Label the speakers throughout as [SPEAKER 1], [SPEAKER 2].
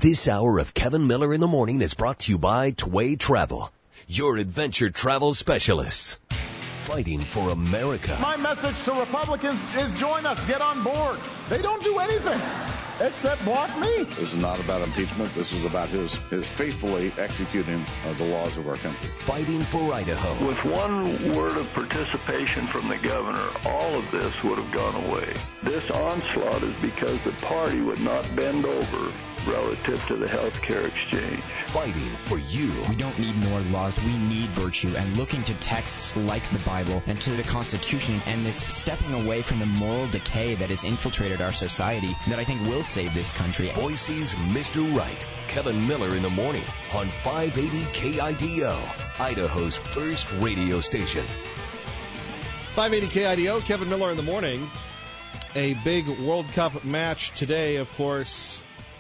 [SPEAKER 1] This hour of Kevin Miller in the Morning is brought to you by Tway Travel, your adventure travel specialists. Fighting for America.
[SPEAKER 2] My message to Republicans is join us, get on board. They don't do anything except block me.
[SPEAKER 3] This is not about impeachment. This is about his faithfully executing the laws of our country.
[SPEAKER 1] Fighting for Idaho.
[SPEAKER 4] With one word of participation from the governor, all of this would have gone away. This onslaught is because the party would not bend over relative to the health care exchange.
[SPEAKER 1] Fighting for you.
[SPEAKER 5] We don't need more laws. We need virtue. And looking to texts like the Bible and to the Constitution and this stepping away from the moral decay that has infiltrated our society that I think will save this country.
[SPEAKER 1] Boise's Mr. Right. Kevin Miller in the Morning on 580 KIDO, Idaho's first radio station.
[SPEAKER 6] 580 KIDO, Kevin Miller in the Morning. A big World Cup match today, of course.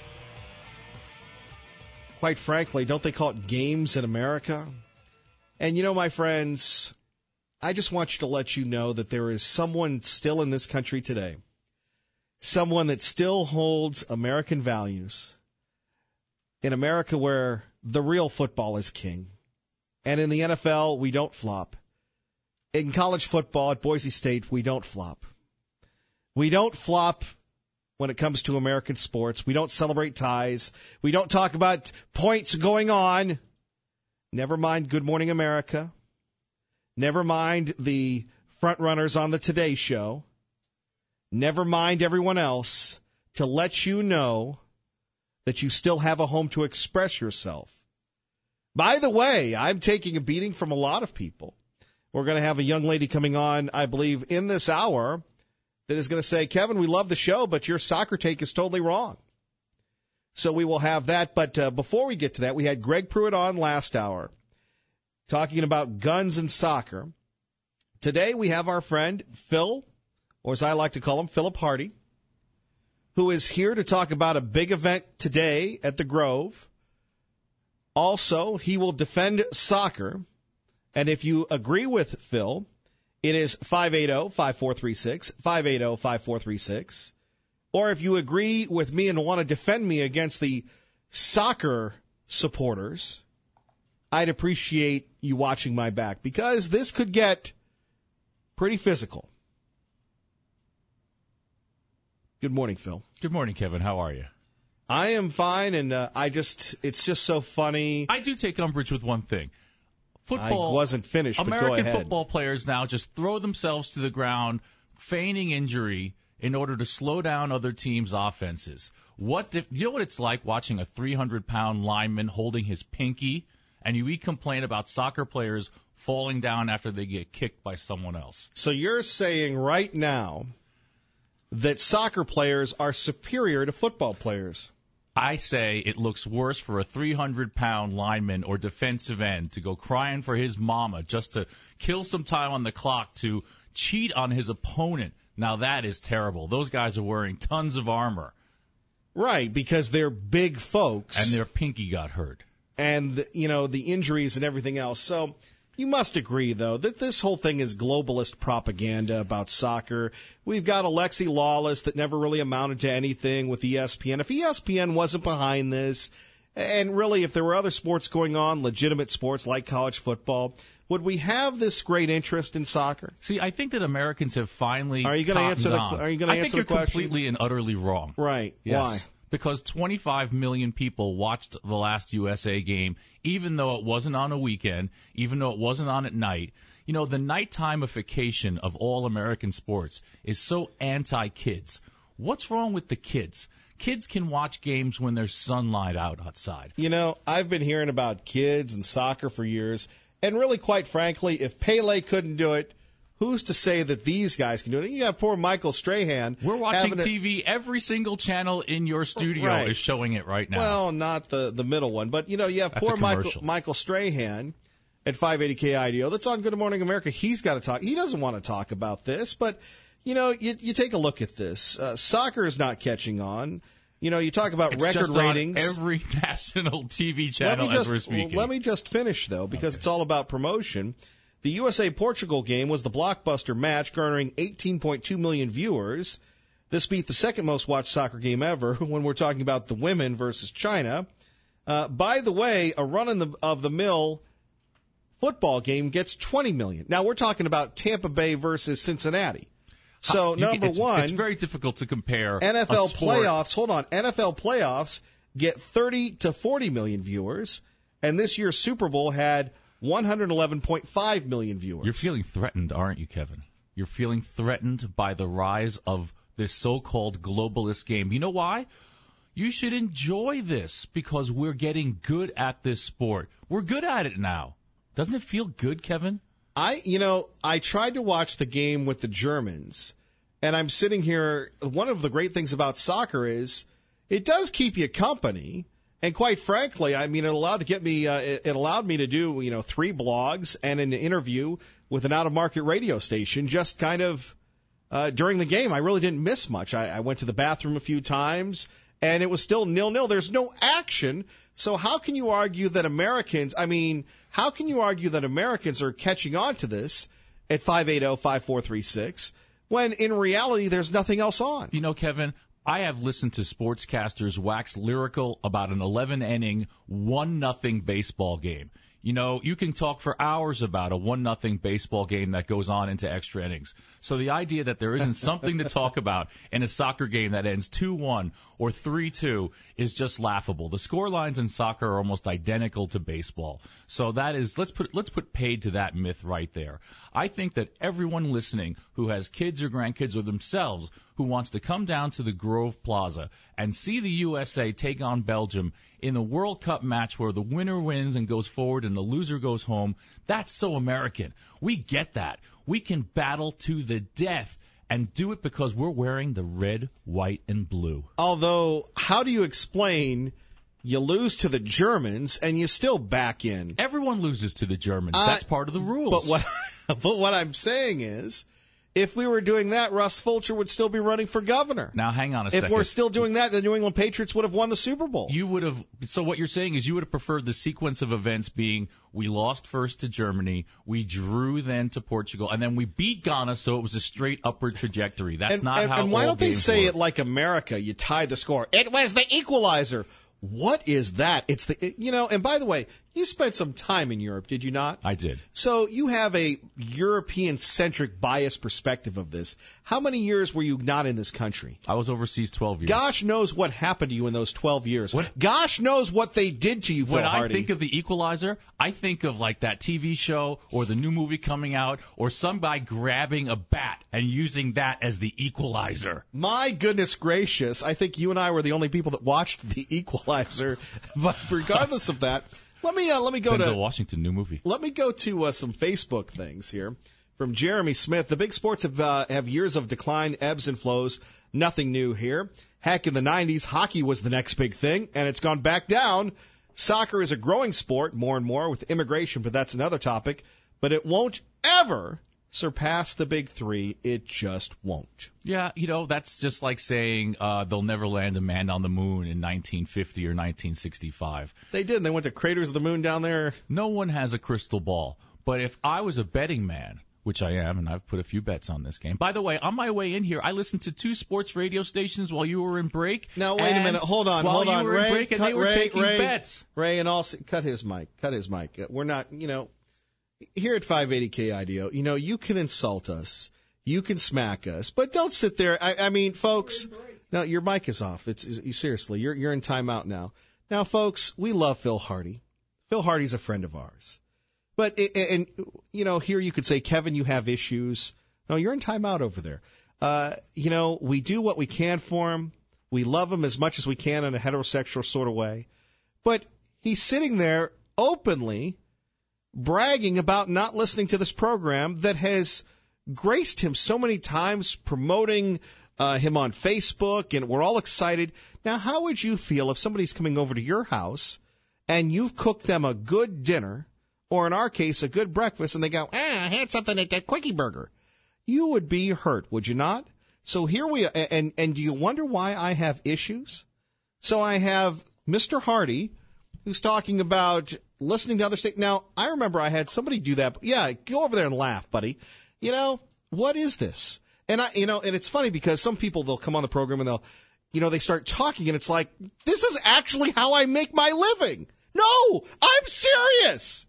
[SPEAKER 6] Quite frankly, don't they call it games in America? And you know, my friends, I just want you to let you know that there is someone still in this country today, someone that still holds American values, in America where the real football is king. And in the NFL, we don't flop. In college football at Boise State, we don't flop. We don't flop when it comes to American sports. We don't celebrate ties. We don't talk about points going on. Never mind Good Morning America. Never mind the front runners on the Today Show. Never mind everyone else, to let you know that you still have a home to express yourself. By the way, I'm taking a beating from a lot of people. We're going to have a young lady coming on, I believe, in this hour that is going to say, Kevin, we love the show, but your soccer take is totally wrong. So we will have that. But before we get to that, we had Greg Pruitt on last hour talking about guns and soccer. Today we have our friend Phil, or as I like to call him, Philip Hardy, who is here to talk about a big event today at the Grove. Also, he will defend soccer. And if you agree with Phil, it is 580-5436, 580-5436. Or if you agree with me and want to defend me against the soccer supporters, I'd appreciate you watching my back, because this could get pretty physical. Good morning, Phil.
[SPEAKER 7] Good morning, Kevin. How are you?
[SPEAKER 6] I am fine, and it's just so funny.
[SPEAKER 7] I do take umbrage with one thing. Football,
[SPEAKER 6] I wasn't finished, but
[SPEAKER 7] American
[SPEAKER 6] go ahead.
[SPEAKER 7] Football players now just throw themselves to the ground, feigning injury in order to slow down other teams' offenses. You know what it's like watching a 300-pound lineman holding his pinky, and we complain about soccer players falling down after they get kicked by someone else.
[SPEAKER 6] So you're saying right now that soccer players are superior to football players?
[SPEAKER 7] I say it looks worse for a 300-pound lineman or defensive end to go crying for his mama just to kill some time on the clock to cheat on his opponent. Now that is terrible. Those guys are wearing tons of armor.
[SPEAKER 6] Right, because they're big folks.
[SPEAKER 7] And their pinky got hurt.
[SPEAKER 6] And, you know, the injuries and everything else. So you must agree, though, that this whole thing is globalist propaganda about soccer. We've got Alexi Lawless that never really amounted to anything with ESPN. If ESPN wasn't behind this, and really if there were other sports going on, legitimate sports like college football, would we have this great interest in soccer?
[SPEAKER 7] See, I think that Americans have finally
[SPEAKER 6] Are you going to answer the question?
[SPEAKER 7] I think you're completely and utterly wrong.
[SPEAKER 6] Right.
[SPEAKER 7] Yes.
[SPEAKER 6] Why?
[SPEAKER 7] Because 25 million people watched the last USA game, even though it wasn't on a weekend, even though it wasn't on at night. You know, the nighttimification of all American sports is so anti-kids. What's wrong with the kids? Kids can watch games when there's sunlight out outside.
[SPEAKER 6] You know, I've been hearing about kids and soccer for years, and really, quite frankly, if Pele couldn't do it, who's to say that these guys can do it? You got poor Michael Strahan.
[SPEAKER 7] We're watching TV. Every single channel in your studio is showing it right now.
[SPEAKER 6] Well, not the middle one. But, you know, you have poor Michael Strahan at 580 KIDO. That's on Good Morning America. He's got to talk. He doesn't want to talk about this. But, you know, you take a look at this. Soccer is not catching on. You know, you talk about record ratings.
[SPEAKER 7] On every national TV channel as we're speaking.
[SPEAKER 6] Let me just finish, though, because it's all about promotion. The USA-Portugal game was the blockbuster match, garnering 18.2 million viewers. This beat the second most watched soccer game ever when we're talking about the women versus China. By the way, a run-of-the-mill football game gets 20 million. Now, we're talking about Tampa Bay versus Cincinnati. So, number one,
[SPEAKER 7] it's very difficult to compare.
[SPEAKER 6] NFL playoffs, hold on, NFL playoffs get 30 to 40 million viewers, and this year's Super Bowl had 111.5 million viewers.
[SPEAKER 7] You're feeling threatened, aren't you, Kevin? You're feeling threatened by the rise of this so-called globalist game. You know why? You should enjoy this because we're getting good at this sport. We're good at it now. Doesn't it feel good, Kevin?
[SPEAKER 6] I tried to watch the game with the Germans, and I'm sitting here. One of the great things about soccer is it does keep you company. And quite frankly, I mean, it allowed me to do, 3 blogs and an interview with an out-of-market radio station just kind of during the game. I really didn't miss much. I went to the bathroom a few times, and it was still 0-0. There's no action. So how can you argue that Americans are catching on to this at 580-5436 when in reality there's nothing else on?
[SPEAKER 7] You know, Kevin, I have listened to sportscasters wax lyrical about an 11-inning, 1-0 baseball game. You know, you can talk for hours about a 1-0 baseball game that goes on into extra innings. So the idea that there isn't something to talk about in a soccer game that ends 2-1 or 3-2 is just laughable. The score lines in soccer are almost identical to baseball. So that is, let's put paid to that myth right there. I think that everyone listening who has kids or grandkids or themselves who wants to come down to the Grove Plaza and see the USA take on Belgium in a World Cup match where the winner wins and goes forward and the loser goes home, that's so American. We get that. We can battle to the death and do it because we're wearing the red, white, and blue.
[SPEAKER 6] Although, how do you explain you lose to the Germans and you still back in?
[SPEAKER 7] Everyone loses to the Germans. That's part of the rules.
[SPEAKER 6] But what I'm saying is, if we were doing that, Russ Fulcher would still be running for governor.
[SPEAKER 7] Now, hang on a second.
[SPEAKER 6] If we're still doing that, the New England Patriots would have won the Super Bowl.
[SPEAKER 7] So what you're saying is you would have preferred the sequence of events being we lost first to Germany, we drew then to Portugal, and then we beat Ghana, so it was a straight upward trajectory. That's not how.
[SPEAKER 6] And why don't they say
[SPEAKER 7] work.
[SPEAKER 6] it like America? You tie the score. It was the equalizer. What is that? And by the way, you spent some time in Europe, did you not?
[SPEAKER 7] I did.
[SPEAKER 6] So you have a European-centric biased perspective of this. How many years were you not in this country?
[SPEAKER 7] I was overseas 12 years.
[SPEAKER 6] Gosh knows what happened to you in those 12 years.
[SPEAKER 7] What?
[SPEAKER 6] Gosh knows what they did to you, Phil Hardy.
[SPEAKER 7] When I think of the Equalizer, I think of like that TV show or the new movie coming out or some guy grabbing a bat and using that as the equalizer.
[SPEAKER 6] My goodness gracious. I think you and I were the only people that watched the Equalizer. But regardless of that, let me go
[SPEAKER 7] Denzel
[SPEAKER 6] to
[SPEAKER 7] Washington, new movie.
[SPEAKER 6] Let me go to some Facebook things here from Jeremy Smith. The big sports have years of decline, ebbs and flows. Nothing new here. Heck, in the 90s, hockey was the next big thing, and it's gone back down. Soccer is a growing sport more and more with immigration, but that's another topic. But it won't ever surpass the big three. It just won't.
[SPEAKER 7] Yeah, that's just like saying they'll never land a man on the moon in 1950 or 1965.
[SPEAKER 6] They did. They went to craters of the moon down there.
[SPEAKER 7] No one has a crystal ball. But if I was a betting man, which I am, and I've put a few bets on this game. By the way, on my way in here, I listened to 2 sports radio stations while you were in break.
[SPEAKER 6] Now, wait a minute. Hold on.
[SPEAKER 7] While you were
[SPEAKER 6] Ray,
[SPEAKER 7] in break, and they were taking bets.
[SPEAKER 6] Ray, and also, cut his mic. We're not, here at 580 KIDO, you can insult us. You can smack us. But don't sit there. I mean, folks, no, your mic is off. Seriously, you're in timeout now. Now, folks, we love Phil Hardy. Phil Hardy's a friend of ours. But, here you could say, Kevin, you have issues. No, you're in timeout over there. We do what we can for him. We love him as much as we can in a heterosexual sort of way. But he's sitting there openly bragging about not listening to this program that has graced him so many times, promoting him on Facebook, and we're all excited. Now, how would you feel if somebody's coming over to your house and you've cooked them a good dinner, or in our case, a good breakfast, and they go, I had something at that Quickie Burger? You would be hurt, would you not? So here we are, and do you wonder why I have issues? So I have Mr. Hardy, who's talking about listening to other states. Now, I remember I had somebody do that. Yeah, go over there and laugh, buddy. What is this? And and it's funny because some people, they'll come on the program and they start talking and it's like, this is actually how I make my living. No, I'm serious.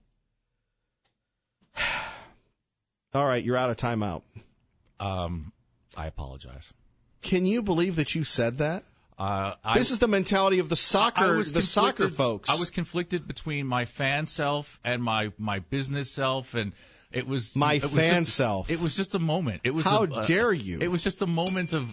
[SPEAKER 6] All right, you're out of timeout.
[SPEAKER 7] I apologize.
[SPEAKER 6] Can you believe that you said that? This is the mentality of the soccer folks.
[SPEAKER 7] I was conflicted between my fan self and my business self, and it was
[SPEAKER 6] self.
[SPEAKER 7] It was just a moment. It was
[SPEAKER 6] how dare you?
[SPEAKER 7] It was just a moment of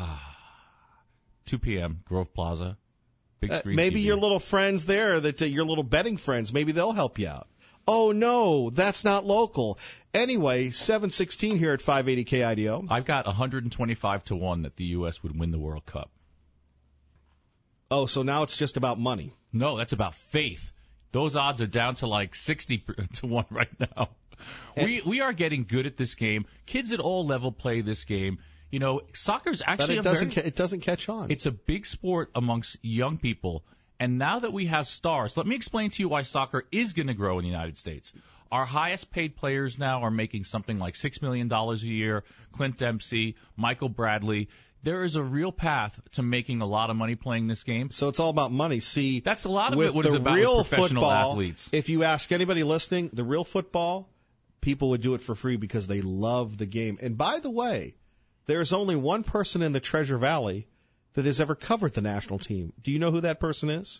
[SPEAKER 7] 2 p.m. Grove Plaza, big screen.
[SPEAKER 6] Maybe
[SPEAKER 7] TV.
[SPEAKER 6] your little friends there, your little betting friends, maybe they'll help you out. Oh no, that's not local. Anyway, 7:16 here at 580 KIDO.
[SPEAKER 7] I've got 125-1 that the U.S. would win the World Cup.
[SPEAKER 6] Oh, so now it's just about money.
[SPEAKER 7] No, that's about faith. Those odds are down to like 60-1 right now. We are getting good at this game. Kids at all level play this game. Soccer's actually
[SPEAKER 6] but it doesn't catch on.
[SPEAKER 7] It's a big sport amongst young people. And now that we have stars, let me explain to you why soccer is going to grow in the United States. Our highest paid players now are making something like $6 million a year. Clint Dempsey, Michael Bradley. There is a real path to making a lot of money playing this game.
[SPEAKER 6] So it's all about money. See,
[SPEAKER 7] that's a lot of it. What it's about with professional athletes.
[SPEAKER 6] If you ask anybody listening, the real football, people would do it for free because they love the game. And by the way, there's only one person in the Treasure Valley that has ever covered the national team. Do you know who that person is?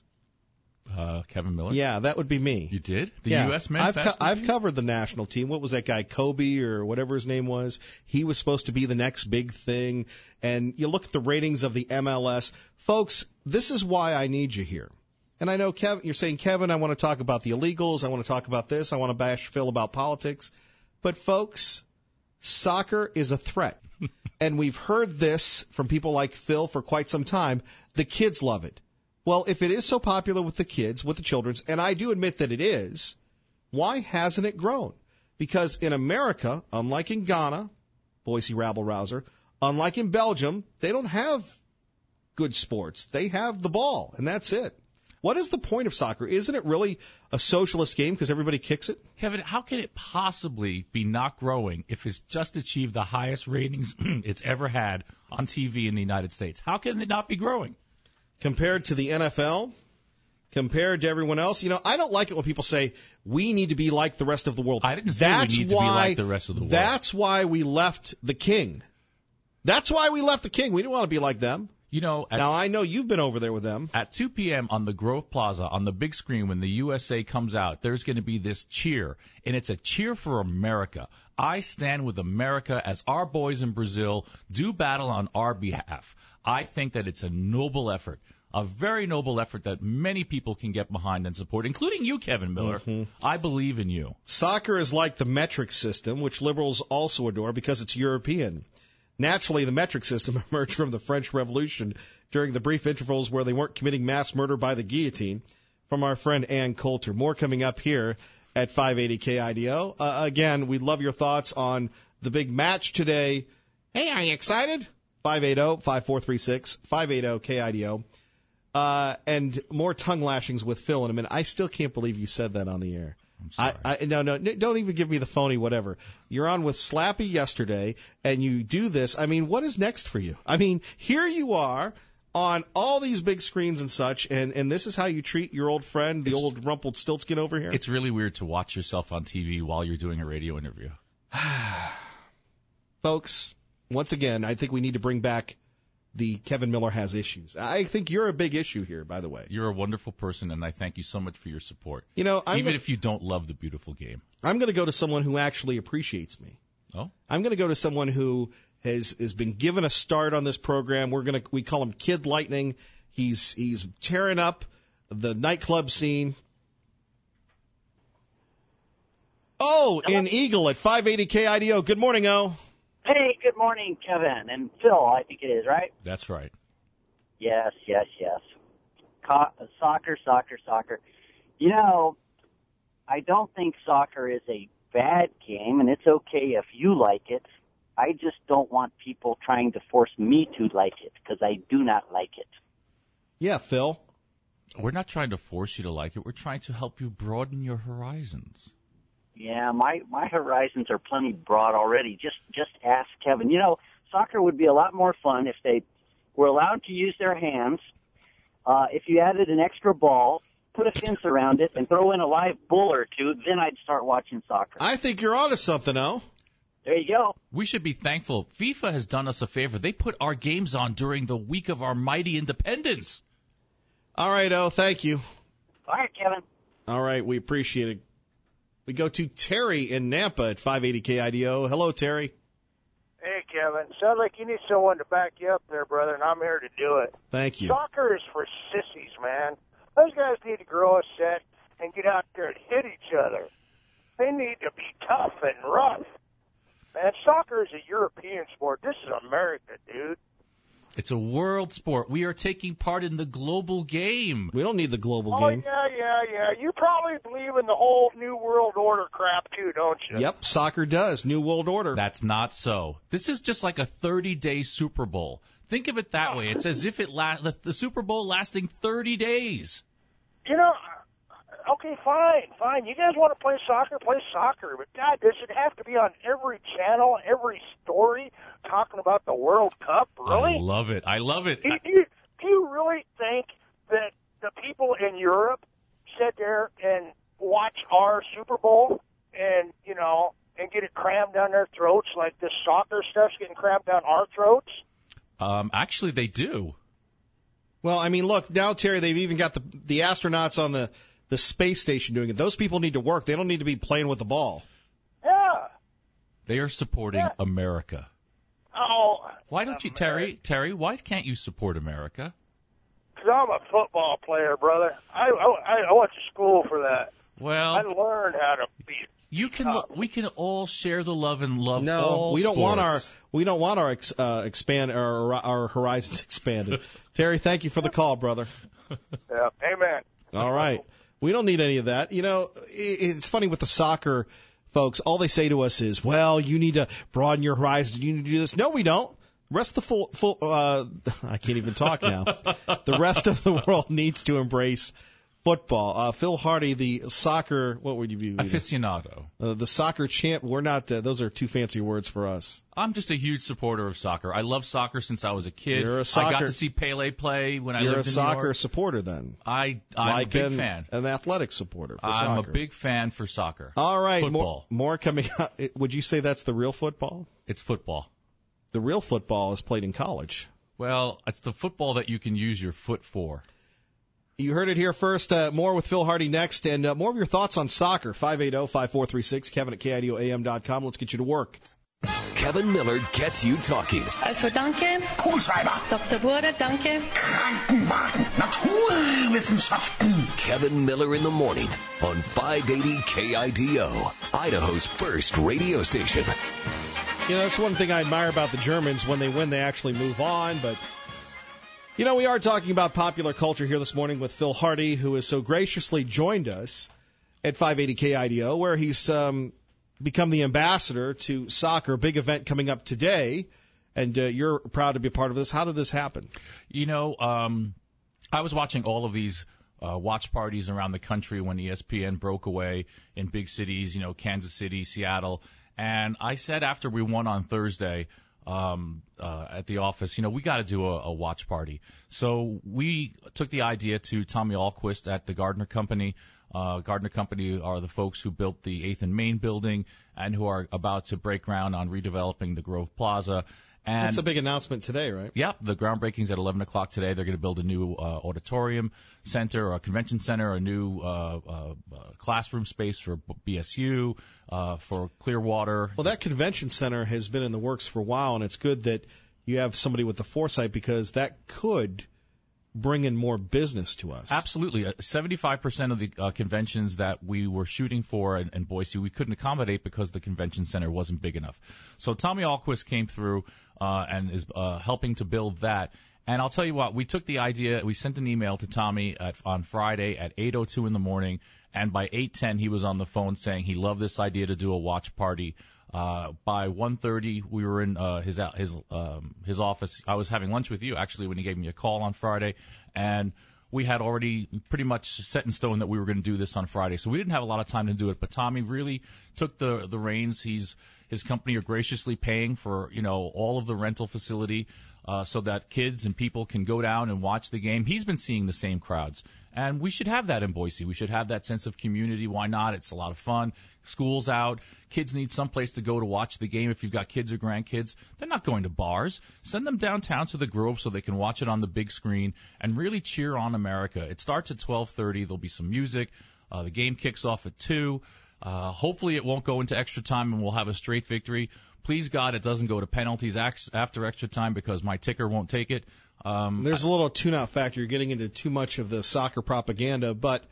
[SPEAKER 7] Kevin Miller?
[SPEAKER 6] Yeah, that would be me.
[SPEAKER 7] You did? The U.S. men's national team?
[SPEAKER 6] I've covered the national team. What was that guy, Kobe or whatever his name was? He was supposed to be the next big thing. And you look at the ratings of the MLS. Folks, this is why I need you here. And I know, Kevin, you're saying, Kevin, I want to talk about the illegals. I want to talk about this. I want to bash Phil about politics. But, folks, soccer is a threat. And we've heard this from people like Phil for quite some time. The kids love it. Well, if it is so popular with the kids, with the children's, and I do admit that it is, why hasn't it grown? Because in America, unlike in Ghana, Boise rabble-rouser, unlike in Belgium, they don't have good sports. They have the ball, and that's it. What is the point of soccer? Isn't it really a socialist game because everybody kicks it?
[SPEAKER 7] Kevin, how can it possibly be not growing if it's just achieved the highest ratings it's ever had on TV in the United States? How can it not be growing?
[SPEAKER 6] Compared to the NFL, compared to everyone else, I don't like it when people say we need to be like the rest of the world.
[SPEAKER 7] I didn't say we need to be like the rest of the world.
[SPEAKER 6] That's why we left the king. That's why we left the king. We didn't want to be like them. Now, I know you've been over there with them.
[SPEAKER 7] At 2 p.m. on the Grove Plaza, on the big screen, when the USA comes out, there's going to be this cheer, and it's a cheer for America. I stand with America as our boys in Brazil do battle on our behalf. I think that it's a noble effort, a very noble effort that many people can get behind and support, including you, Kevin Miller. Mm-hmm. I believe in you.
[SPEAKER 6] Soccer is like the metric system, which liberals also adore because it's European. Naturally, the metric system emerged from the French Revolution during the brief intervals where they weren't committing mass murder by the guillotine. From our friend Ann Coulter. More coming up here at 580 KIDO. Again, we'd love your thoughts on the big match today. Hey, are you excited? 580-5436, 580-KIDO. And more tongue lashings with Phil in a minute. I still can't believe you said that on the air.
[SPEAKER 7] I'm sorry.
[SPEAKER 6] No, don't even give me the phony whatever. You're on with Slappy yesterday, and you do this. I mean, what is next for you? I mean, here you are on all these big screens and such, and this is how you treat your old friend, the old rumpled Stiltskin over here?
[SPEAKER 7] It's really weird to watch yourself on TV while you're doing a radio interview.
[SPEAKER 6] Folks, once again, I think we need to bring back the Kevin Miller has issues. I think you're a big issue here, by the way.
[SPEAKER 7] You're a wonderful person, and I thank you so much for your support.
[SPEAKER 6] Even
[SPEAKER 7] if you don't love the beautiful game.
[SPEAKER 6] I'm going to go to someone who actually appreciates me.
[SPEAKER 7] Oh?
[SPEAKER 6] I'm going to go to someone who has been given a start on this program. We call him Kid Lightning. He's tearing up the nightclub scene. Oh, in Eagle at 580 KIDO. Good morning, O.
[SPEAKER 8] Hey, good morning, Kevin. And Phil, I think it is, right?
[SPEAKER 7] That's right.
[SPEAKER 8] Yes. Soccer. I don't think soccer is a bad game, and it's okay if you like it. I just don't want people trying to force me to like it, because I do not like it.
[SPEAKER 6] Yeah, Phil.
[SPEAKER 7] We're not trying to force you to like it. We're trying to help you broaden your horizons.
[SPEAKER 8] Yeah, my horizons are plenty broad already. Just ask Kevin. soccer would be a lot more fun if they were allowed to use their hands. If you added an extra ball, put a fence around it, and throw in a live bull or two, then I'd start watching soccer.
[SPEAKER 6] I think you're onto something, O.
[SPEAKER 8] There you go.
[SPEAKER 7] We should be thankful. FIFA has done us a favor. They put our games on during the week of our mighty independence.
[SPEAKER 6] All right, O, thank you.
[SPEAKER 8] All right, Kevin.
[SPEAKER 6] All right, we appreciate it. We go to Terry in Nampa at 580 KIDO. Hello, Terry.
[SPEAKER 9] Hey, Kevin. Sounds like you need someone to back you up there, brother, and I'm here to do it.
[SPEAKER 6] Thank you.
[SPEAKER 9] Soccer is for sissies, man. Those guys need to grow a set and get out there and hit each other. They need to be tough and rough. Man, soccer is a European sport. This is America, dude.
[SPEAKER 7] It's a world sport. We are taking part in the global game.
[SPEAKER 6] We don't need the global game.
[SPEAKER 9] Yeah. You probably believe in the whole New World Order crap, too, don't you?
[SPEAKER 6] Yep, soccer does. New World Order.
[SPEAKER 7] That's not so. This is just like a 30-day Super Bowl. Think of it that way. It's as if the Super Bowl lasting 30 days.
[SPEAKER 9] You know, okay, fine. You guys want to play soccer, but God, does it have to be on every channel, every story, talking about the World Cup? Really?
[SPEAKER 7] I love it.
[SPEAKER 9] Do you really think that the people in Europe sit there and watch our Super Bowl and, and get it crammed down their throats like this soccer stuff's getting crammed down our throats?
[SPEAKER 7] Actually, they do.
[SPEAKER 6] Well, I mean, look, now, Terry, they've even got the astronauts on the space station doing it. Those people need to work. They don't need to be playing with the ball.
[SPEAKER 9] Yeah.
[SPEAKER 7] They are supporting America.
[SPEAKER 9] Oh.
[SPEAKER 7] Why don't you, Terry, why can't you support America?
[SPEAKER 9] Because I'm a football player, brother. I went to school for that.
[SPEAKER 7] Well,
[SPEAKER 9] I learned how to be
[SPEAKER 7] we can all share the love and love
[SPEAKER 6] No,
[SPEAKER 7] all
[SPEAKER 6] we don't
[SPEAKER 7] sports.
[SPEAKER 6] want our horizons expanded. Terry, thank you for the call, brother.
[SPEAKER 9] Yeah, amen.
[SPEAKER 6] All right. We don't need any of that. It's funny with the soccer folks. All they say to us is, well, you need to broaden your horizons. You need to do this. No, we don't. The rest of the I can't even talk now. The rest of the world needs to embrace football. Phil Hardy, the soccer, what would you view?
[SPEAKER 7] Aficionado.
[SPEAKER 6] The soccer champ. We're not, those are too fancy words for us.
[SPEAKER 7] I'm just a huge supporter of soccer. I love soccer since I was a kid.
[SPEAKER 6] You're a
[SPEAKER 7] I got to see Pele play when I lived in New York.
[SPEAKER 6] You're a soccer supporter then.
[SPEAKER 7] I'm a big fan.
[SPEAKER 6] An athletic supporter for soccer.
[SPEAKER 7] I'm a big fan for soccer.
[SPEAKER 6] All right.
[SPEAKER 7] Football.
[SPEAKER 6] More coming up. Would you say that's the real football?
[SPEAKER 7] It's football.
[SPEAKER 6] The real football is played in college.
[SPEAKER 7] Well, it's the football that you can use your foot for.
[SPEAKER 6] You heard it here first. More with Phil Hardy next, and more of your thoughts on soccer. 580-5436, Kevin at KIDOAM.com. Let's get you to work.
[SPEAKER 1] Kevin Miller gets you talking.
[SPEAKER 10] Also danke.
[SPEAKER 11] Kugelschreiber.
[SPEAKER 10] Dr. Burde, danke.
[SPEAKER 11] Krankenwagen. Naturwissenschaften.
[SPEAKER 1] Kevin Miller in the morning on 580 KIDO, Idaho's first radio station.
[SPEAKER 6] That's one thing I admire about the Germans. When they win, they actually move on, but... we are talking about popular culture here this morning with Phil Hardy, who has so graciously joined us at 580 KIDO, where he's become the ambassador to soccer, big event coming up today, and you're proud to be a part of this. How did this happen?
[SPEAKER 7] I was watching all of these watch parties around the country when ESPN broke away in big cities, Kansas City, Seattle, and I said after we won on Thursday, at the office, we got to do a watch party. So we took the idea to Tommy Ahlquist at the Gardner Company. Gardner Company are the folks who built the 8th and Main building and who are about to break ground on redeveloping the Grove Plaza. And
[SPEAKER 6] that's a big announcement today, right?
[SPEAKER 7] Yep, the groundbreaking's at 11 o'clock today. They're going to build a new auditorium center, or a convention center, a new classroom space for BSU, for Clearwater.
[SPEAKER 6] Well, that convention center has been in the works for a while, and it's good that you have somebody with the foresight, because that could bring in more business to us.
[SPEAKER 7] Absolutely. 75% of the conventions that we were shooting for in Boise, we couldn't accommodate because the convention center wasn't big enough. So Tommy Ahlquist came through and is helping to build that. And I'll tell you what, we took the idea, we sent an email to Tommy on Friday at 8:02 in the morning, and by 8:10 he was on the phone saying he loved this idea to do a watch party. By 1:30, we were in his office. I was having lunch with you, actually, when he gave me a call on Friday, and we had already pretty much set in stone that we were going to do this on Friday, so we didn't have a lot of time to do it. But Tommy really took the reins. His company are graciously paying for all of the rental facility so that kids and people can go down and watch the game. He's been seeing the same crowds, and we should have that in Boise. We should have that sense of community. Why not? It's a lot of fun. School's out. Kids need some place to go to watch the game. If you've got kids or grandkids, they're not going to bars. Send them downtown to the Grove so they can watch it on the big screen and really cheer on America. It starts at 12:30. There'll be some music. The game kicks off at 2. Hopefully it won't go into extra time and we'll have a straight victory. Please, God, it doesn't go to penalties after extra time because my ticker won't take it.
[SPEAKER 6] There's a little tune-out factor. You're getting into too much of the soccer propaganda, but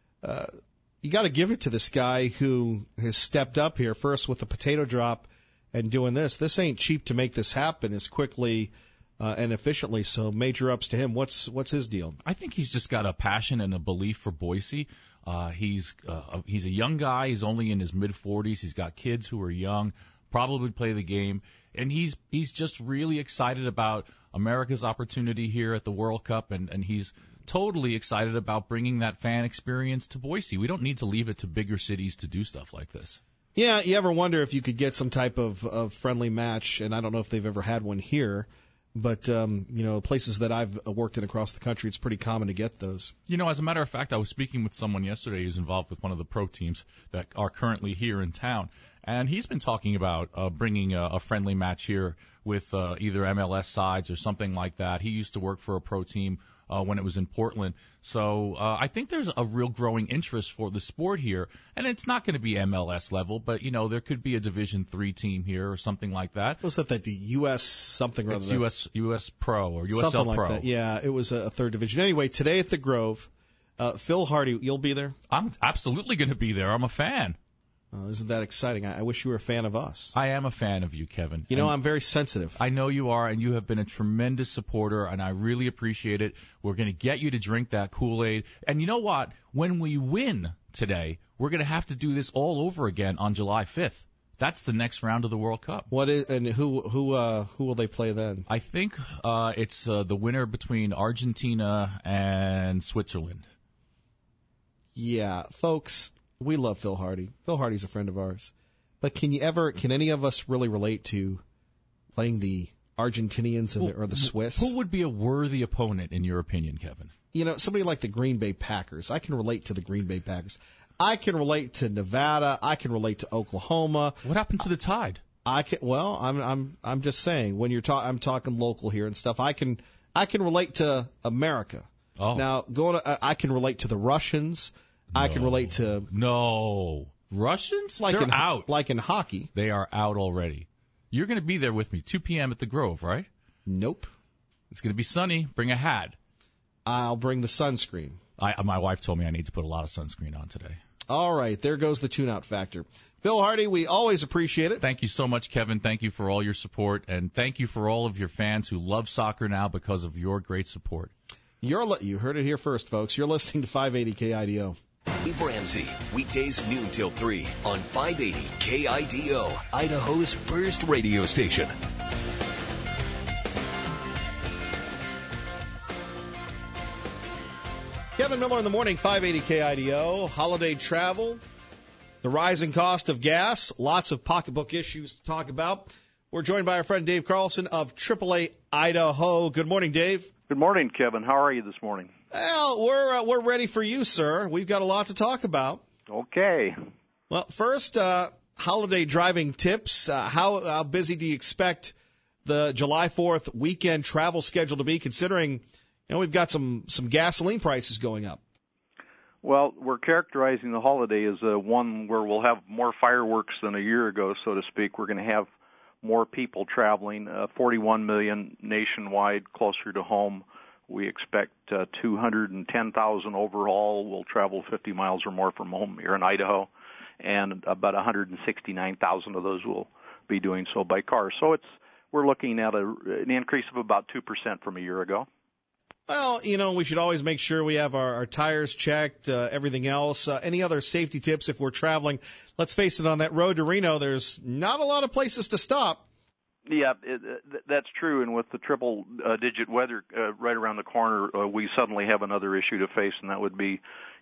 [SPEAKER 6] you got to give it to this guy who has stepped up here first with the potato drop and doing this. This ain't cheap to make this happen as quickly and efficiently, so major ups to him. What's his deal?
[SPEAKER 7] I think he's just got a passion and a belief for Boise. He's a young guy. He's only in his mid-40s. He's got kids who are young, probably play the game, and he's just really excited about America's opportunity here at the World Cup, and he's totally excited about bringing that fan experience to Boise. We don't need to leave it to bigger cities to do stuff like this.
[SPEAKER 6] Yeah, you ever wonder if you could get some type of friendly match, and I don't know if they've ever had one here, but, places that I've worked in across the country, it's pretty common to get those.
[SPEAKER 7] As a matter of fact, I was speaking with someone yesterday who's involved with one of the pro teams that are currently here in town, and he's been talking about bringing a friendly match here with either MLS sides or something like that. He used to work for a pro team when it was in Portland. So I think there's a real growing interest for the sport here, and it's not going to be MLS level, but there could be a Division III team here or something like that.
[SPEAKER 6] Was that the U.S. something rather than
[SPEAKER 7] US Pro or USL
[SPEAKER 6] something like
[SPEAKER 7] Pro?
[SPEAKER 6] That. Yeah, it was a third division. Anyway, today at the Grove, Phil Hardy, you'll be there?
[SPEAKER 7] I'm absolutely going to be there. I'm a fan.
[SPEAKER 6] Isn't that exciting? I wish you were a fan of us.
[SPEAKER 7] I am a fan of you, Kevin.
[SPEAKER 6] I'm very sensitive.
[SPEAKER 7] I know you are, and you have been a tremendous supporter, and I really appreciate it. We're going to get you to drink that Kool-Aid. And you know what? When we win today, we're going to have to do this all over again on July 5th. That's the next round of the World Cup.
[SPEAKER 6] Who will they play then?
[SPEAKER 7] I think it's the winner between Argentina and Switzerland.
[SPEAKER 6] Yeah, folks. We love Phil Hardy. Phil Hardy's a friend of ours. But can any of us really relate to playing the Argentinians or the Swiss?
[SPEAKER 7] Who would be a worthy opponent, in your opinion, Kevin?
[SPEAKER 6] Somebody like the Green Bay Packers. I can relate to the Green Bay Packers. I can relate to Nevada. I can relate to Oklahoma.
[SPEAKER 7] What happened to the Tide?
[SPEAKER 6] I'm just saying when I'm talking local here and stuff. I can relate to America.
[SPEAKER 7] Oh.
[SPEAKER 6] Now I can relate to the Russians.
[SPEAKER 7] No.
[SPEAKER 6] I can relate to
[SPEAKER 7] Russians.
[SPEAKER 6] They're
[SPEAKER 7] out.
[SPEAKER 6] Like in hockey,
[SPEAKER 7] they are out already. You're going to be there with me, 2 p.m. at the Grove, right?
[SPEAKER 6] Nope.
[SPEAKER 7] It's going to be sunny. Bring a hat.
[SPEAKER 6] I'll bring the sunscreen.
[SPEAKER 7] My wife told me I need to put a lot of sunscreen on today.
[SPEAKER 6] All right, there goes the tune-out factor. Phil Hardy, we always appreciate it.
[SPEAKER 7] Thank you so much, Kevin. Thank you for all your support, and thank you for all of your fans who love soccer now because of your great support.
[SPEAKER 6] You heard it here first, folks. You're listening to 580 KIDO.
[SPEAKER 1] Dave Ramsey, weekdays noon till 3 on 580 KIDO, Idaho's first radio station.
[SPEAKER 6] Kevin Miller in the morning, 580 KIDO, holiday travel, the rising cost of gas, lots of pocketbook issues to talk about. We're joined by our friend Dave Carlson of AAA Idaho. Good morning, Dave.
[SPEAKER 12] Good morning, Kevin. How are you this morning?
[SPEAKER 6] Well, we're ready for you, sir. We've got a lot to talk about.
[SPEAKER 12] Okay.
[SPEAKER 6] Well, first, holiday driving tips. How busy do you expect the July 4th weekend travel schedule to be, considering we've got some gasoline prices going up?
[SPEAKER 12] Well, we're characterizing the holiday as one where we'll have more fireworks than a year ago, so to speak. We're going to have more people traveling, 41 million nationwide, closer to home. We expect 210,000 overall will travel 50 miles or more from home here in Idaho, and about 169,000 of those will be doing so by car. So we're looking at an increase of about 2% from a year ago.
[SPEAKER 6] Well, we should always make sure we have our tires checked, everything else. Any other safety tips if we're traveling? Let's face it, on that road to Reno, there's not a lot of places to stop.
[SPEAKER 12] Yeah, that's true. And with the triple-digit weather right around the corner, we suddenly have another issue to face, and that would be,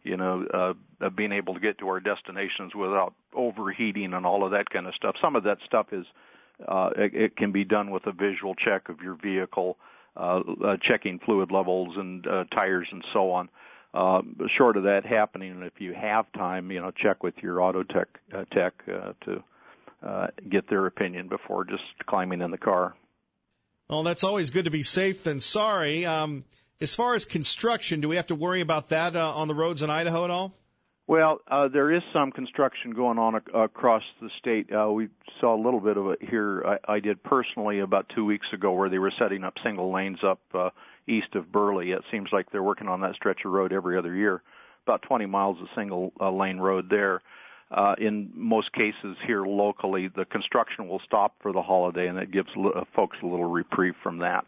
[SPEAKER 12] being able to get to our destinations without overheating and all of that kind of stuff. Some of that stuff is it can be done with a visual check of your vehicle, checking fluid levels and tires and so on. Short of that happening, and if you have time, check with your auto tech to get their opinion before just climbing in the car.
[SPEAKER 6] Well, that's always good to be safe than sorry. As far as construction, do we have to worry about that on the roads in Idaho at all?
[SPEAKER 12] Well, there is some construction going on across the state. We saw a little bit of it here. I did personally about 2 weeks ago, where they were setting up single lanes up east of Burley. It seems like they're working on that stretch of road every other year. About 20 miles of single lane road there. In most cases here locally, the construction will stop for the holiday, and it gives folks a little reprieve from that.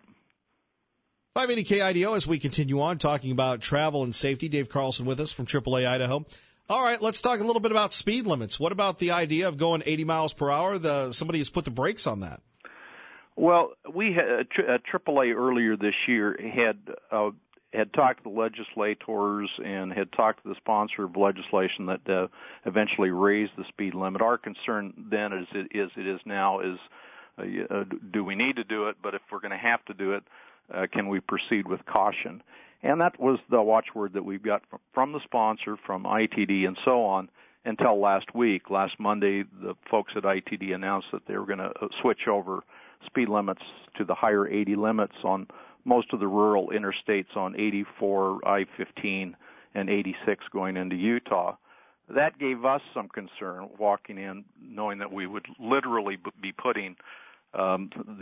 [SPEAKER 6] 580 KIDO as we continue on talking about travel and safety. Dave Carlson with us from AAA Idaho. All right, let's talk a little bit about speed limits. What about the idea of going 80 miles per hour? Somebody has put the brakes on that.
[SPEAKER 12] Well, we had AAA earlier this year had talked to the legislators and had talked to the sponsor of legislation that eventually raised the speed limit. Our concern then, as it is now, is do we need to do it? But if we're going to have to do it, can we proceed with caution? And that was the watchword that we've got from the sponsor, from ITD, and so on, until last week. Last Monday, the folks at ITD announced that they were going to switch over speed limits to the higher 80 limits on most of the rural interstates on 84, I-15, and 86 going into Utah. That gave us some concern walking in, knowing that we would literally be putting some of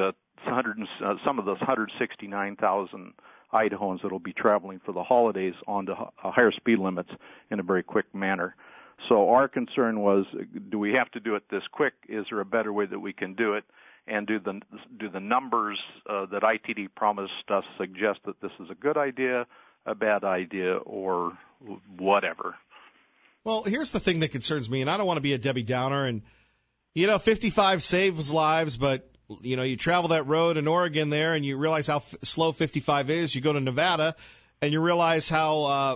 [SPEAKER 12] those 169,000 Idahoans that will be traveling for the holidays onto higher speed limits in a very quick manner. So our concern was, do we have to do it this quick? Is there a better way that we can do it? And do the numbers that ITD promised us suggest that this is a good idea, a bad idea, or whatever?
[SPEAKER 6] Well, here's the thing that concerns me, and I don't want to be a Debbie Downer. And 55 saves lives, but you travel that road in Oregon there, and you realize how slow 55 is. You go to Nevada, and you realize how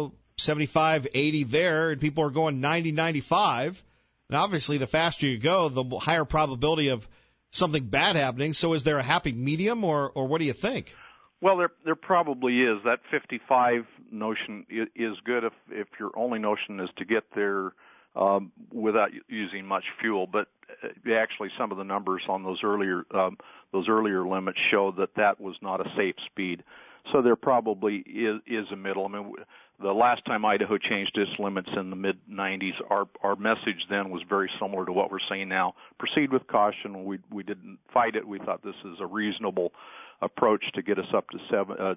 [SPEAKER 6] 75, 80 there, and people are going 90, 95. And obviously, the faster you go, the higher probability of something bad happening. So is there a happy medium, or what do you think?
[SPEAKER 12] Well, there probably is. That 55 notion is good if your only notion is to get there without using much fuel. But actually, some of the numbers on those earlier limits show that was not a safe speed. So there probably is a middle. I mean, the last time Idaho changed its limits in the mid-90s, our message then was very similar to what we're saying now. Proceed with caution. We didn't fight it. We thought this is a reasonable approach to get us up to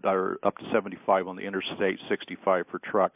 [SPEAKER 12] 75 on the interstate, 65 for trucks.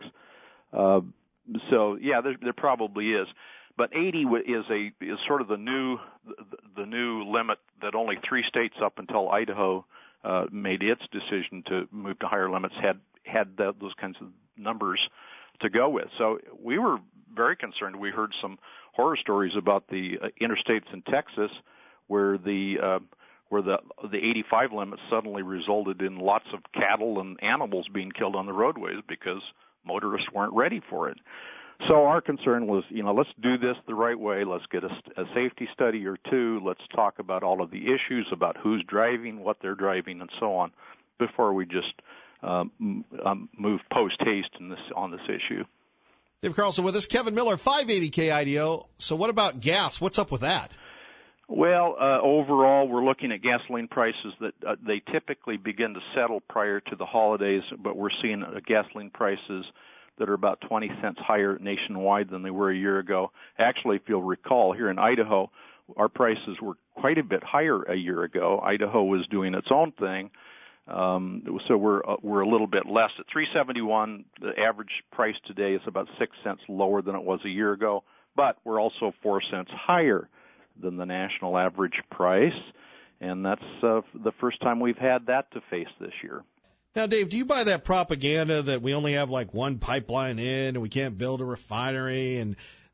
[SPEAKER 12] So yeah, there probably is. But 80 is sort of the new limit that only 3 states up until Idaho made its decision to move to higher limits had those kinds of numbers to go with. So we were very concerned. We heard some horror stories about the interstates in Texas where the 85 limit suddenly resulted in lots of cattle and animals being killed on the roadways because motorists weren't ready for it. So our concern was, let's do this the right way. Let's get a safety study or two. Let's talk about all of the issues about who's driving, what they're driving, and so on, before we just move post-haste on this issue.
[SPEAKER 6] Dave Carlson with us. Kevin Miller, 580 KIDO. So what about gas? What's up with that?
[SPEAKER 12] Well, overall, we're looking at gasoline prices that they typically begin to settle prior to the holidays, but we're seeing gasoline prices that are about 20 cents higher nationwide than they were a year ago. Actually, if you'll recall, here in Idaho, our prices were quite a bit higher a year ago. Idaho was doing its own thing, so we're a little bit less. At $3.71, the average price today is about 6 cents lower than it was a year ago, but we're also 4 cents higher than the national average price, and that's the first time we've had that to face this year.
[SPEAKER 6] Now, Dave, do you buy that propaganda that we only have like one pipeline in and we can't build a refinery and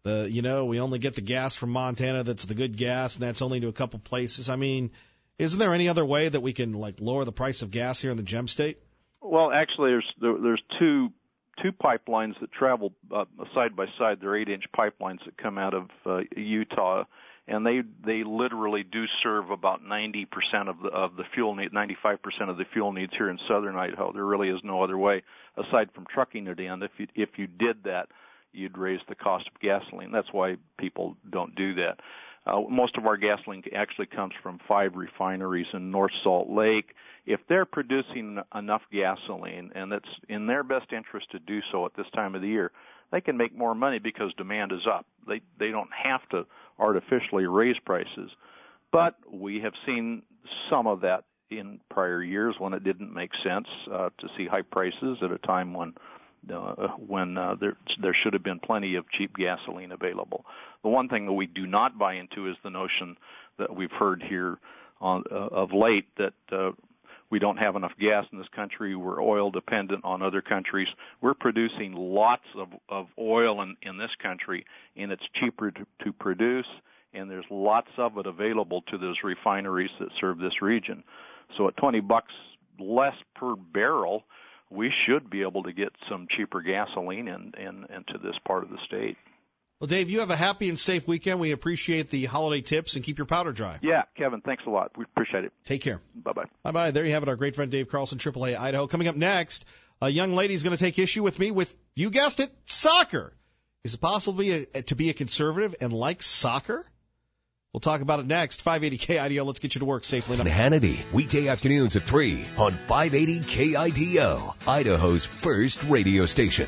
[SPEAKER 6] we only get the gas from Montana that's the good gas, and that's only to a couple places. I mean, isn't there any other way that we can lower the price of gas here in the Gem State?
[SPEAKER 12] Well, actually, there's two pipelines that travel side by side. They're 8-inch pipelines that come out of Utah, and they literally do serve about 90% of the fuel need, 95% of the fuel needs here in southern Idaho. There really is no other way aside from trucking it in. If you did that, you'd raise the cost of gasoline. That's why people don't do that. Most of our gasoline actually comes from 5 refineries in North Salt Lake. If they're producing enough gasoline, and it's in their best interest to do so at this time of the year, they can make more money because demand is up. They don't have to artificially raise prices. But we have seen some of that in prior years when it didn't make sense to see high prices at a time when there should have been plenty of cheap gasoline available. The one thing that we do not buy into is the notion that we've heard here of late that we don't have enough gas in this country. We're oil dependent on other countries. We're producing lots of oil in this country, and it's cheaper to produce, and there's lots of it available to those refineries that serve this region. So at $20 less per barrel, we should be able to get some cheaper gasoline into this part of the state.
[SPEAKER 6] Well, Dave, you have a happy and safe weekend. We appreciate the holiday tips, and keep your powder dry.
[SPEAKER 12] Yeah, Kevin, thanks a lot. We appreciate it.
[SPEAKER 6] Take care.
[SPEAKER 12] Bye-bye.
[SPEAKER 6] Bye-bye. There you have it, our great friend Dave Carlson, AAA Idaho. Coming up next, a young lady is going to take issue with me with, you guessed it, soccer. Is it possible to be a conservative and like soccer? We'll talk about it next. 580 KIDO. Let's get you to work safely.
[SPEAKER 1] Hannity, weekday afternoons at 3 on 580 KIDO, Idaho's first radio station.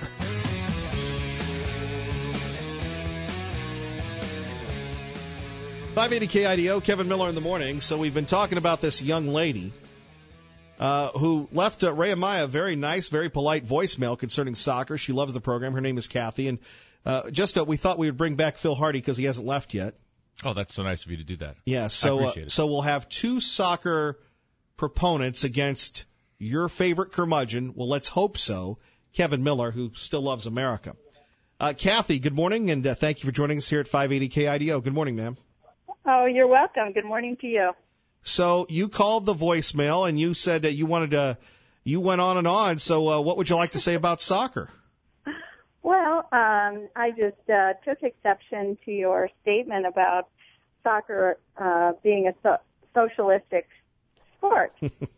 [SPEAKER 6] .580 KIDO, Kevin Miller in the morning. So we've been talking about this young lady who left Ray and Maya a very nice, very polite voicemail concerning soccer. She loves the program. Her name is Kathy. And we thought we would bring back Phil Hardy because he hasn't left yet.
[SPEAKER 7] Oh, that's so nice of you to do that.
[SPEAKER 6] Yeah, so we'll have two soccer proponents against your favorite curmudgeon. Well, let's hope so, Kevin Miller, who still loves America. Kathy, good morning, and thank you for joining us here at 580 KIDO. Good morning, ma'am.
[SPEAKER 13] Oh, you're welcome. Good morning to you.
[SPEAKER 6] So you called the voicemail, and you said that you went on and on. So what would you like to say about soccer?
[SPEAKER 13] Well, I just took exception to your statement about soccer being a socialistic sport.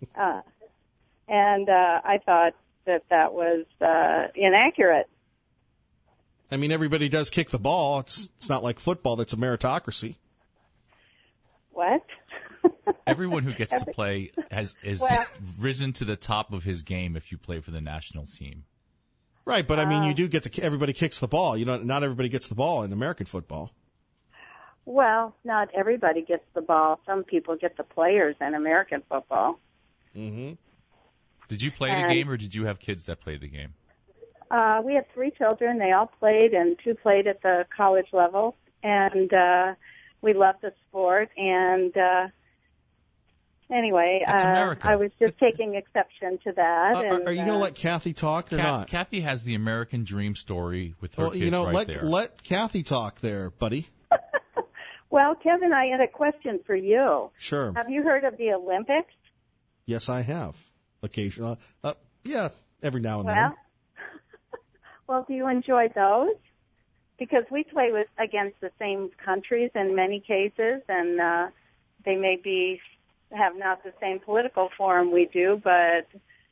[SPEAKER 13] And I thought that was inaccurate.
[SPEAKER 6] I mean, everybody does kick the ball. It's not like football that's a meritocracy.
[SPEAKER 13] What?
[SPEAKER 7] Everyone who gets to play has risen to the top of his game if you play for the national team.
[SPEAKER 6] Right, but I mean, you do get to. Everybody kicks the ball. Not everybody gets the ball in American football.
[SPEAKER 13] Well, not everybody gets the ball. Some people get the players in American football.
[SPEAKER 6] Mm-hmm.
[SPEAKER 7] Did you play the game, or did you have kids that played the game?
[SPEAKER 13] We had 3 children. They all played, and 2 played at the college level. And we loved the sport. And anyway, I was just taking exception to that.
[SPEAKER 6] Are you going to let Kathy talk or not?
[SPEAKER 7] Kathy has the American dream story with her kids there.
[SPEAKER 6] Let Kathy talk there, buddy.
[SPEAKER 13] Well, Kevin, I had a question for you.
[SPEAKER 6] Sure.
[SPEAKER 13] Have you heard of the Olympics?
[SPEAKER 6] Yes, I have. Occasionally. Yeah, every now and then.
[SPEAKER 13] Well, do you enjoy those? Because we play against the same countries in many cases, and they may have not the same political forum we do, but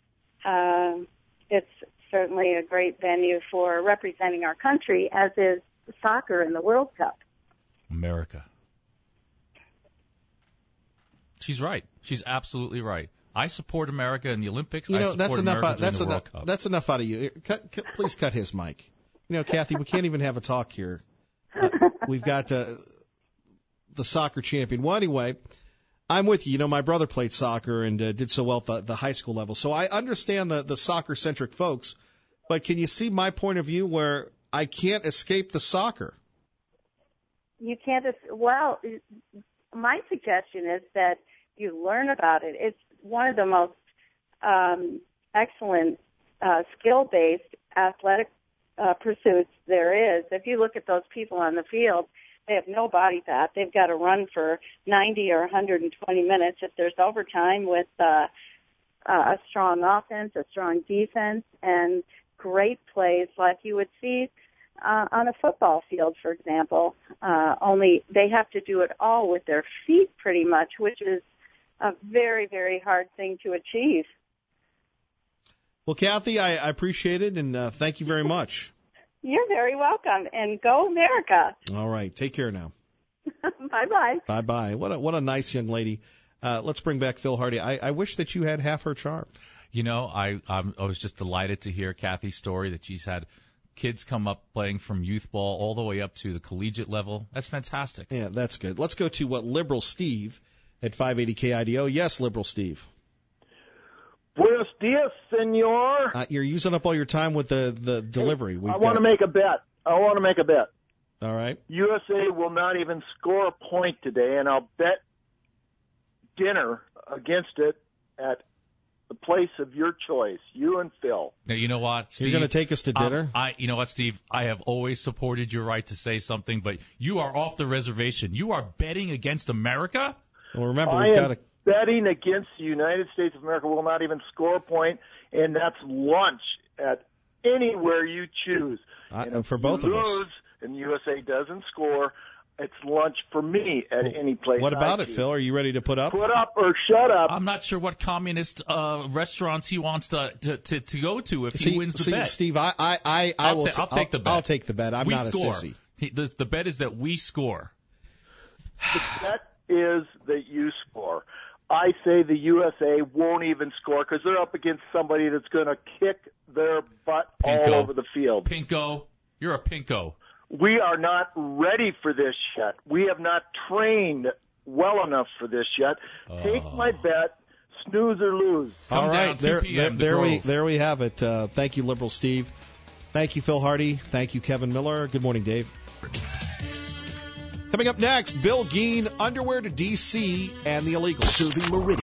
[SPEAKER 13] it's certainly a great venue for representing our country, as is soccer in the World Cup.
[SPEAKER 7] America. She's right. She's absolutely right. I support America in the Olympics.
[SPEAKER 6] That's enough out of you. Please cut his mic. Kathy, we can't even have a talk here. We've got the soccer champion. Well, anyway, I'm with you. My brother played soccer and did so well at the high school level. So I understand the soccer-centric folks, but can you see my point of view where I can't escape the soccer?
[SPEAKER 13] You can't. Well, my suggestion is that you learn about it. It's one of the most excellent skill-based athletic pursuits there is. If you look at those people on the field, they have no body fat. They've got to run for 90 or 120 minutes. If there's overtime with a strong offense, a strong defense, and great plays like you would see on a football field, for example, only they have to do it all with their feet pretty much, which is a very, very hard thing to achieve.
[SPEAKER 6] Well, Kathy, I appreciate it, and thank you very much.
[SPEAKER 13] You're very welcome, and go America.
[SPEAKER 6] All right. Take care now.
[SPEAKER 13] Bye-bye.
[SPEAKER 6] Bye-bye. What a nice young lady. Let's bring back Phil Hardy. I wish that you had half her charm.
[SPEAKER 7] You know, I was just delighted to hear Kathy's story that she's had kids come up playing from youth ball all the way up to the collegiate level. That's fantastic.
[SPEAKER 6] Yeah, that's good. Let's go to Liberal Steve at 580 KIDO. Yes, Liberal Steve.
[SPEAKER 14] Buenos dias, senor.
[SPEAKER 6] You're using up all your time with the delivery.
[SPEAKER 14] I want to make a bet.
[SPEAKER 6] All right.
[SPEAKER 14] USA will not even score a point today, and I'll bet dinner against it at the place of your choice, you and Phil.
[SPEAKER 7] Now, you know what, Steve?
[SPEAKER 6] You're going to take us to dinner?
[SPEAKER 7] You know what, Steve? I have always supported your right to say something, but you are off the reservation. You are betting against America?
[SPEAKER 6] Well, remember, we've got to...
[SPEAKER 14] betting against the United States of America will not even score a point, and that's lunch at anywhere you choose.
[SPEAKER 6] For both of us.
[SPEAKER 14] And the USA doesn't score, it's lunch for me at any place.
[SPEAKER 6] What about it, Phil? Are you ready to put up?
[SPEAKER 14] Put up or shut up.
[SPEAKER 7] I'm not sure what communist restaurants he wants to go to if he wins the bet.
[SPEAKER 6] Steve, I'll
[SPEAKER 7] take the bet.
[SPEAKER 6] I'll take the bet. I'm not
[SPEAKER 7] score.
[SPEAKER 6] a sissy.
[SPEAKER 7] The bet is that we score.
[SPEAKER 14] The bet is that you score. I say the USA won't even score because they're up against somebody that's going to kick their butt all over the field.
[SPEAKER 7] Pinko. You're a pinko.
[SPEAKER 14] We are not ready for this yet. We have not trained well enough for this yet. Take my bet, snooze or lose.
[SPEAKER 6] All right, there we have it. Thank you, Liberal Steve. Thank you, Phil Hardy. Thank you, Kevin Miller. Good morning, Dave. Coming up next, Bill Geen, underwear to D.C. and the illegals.
[SPEAKER 1] Serving Meridian.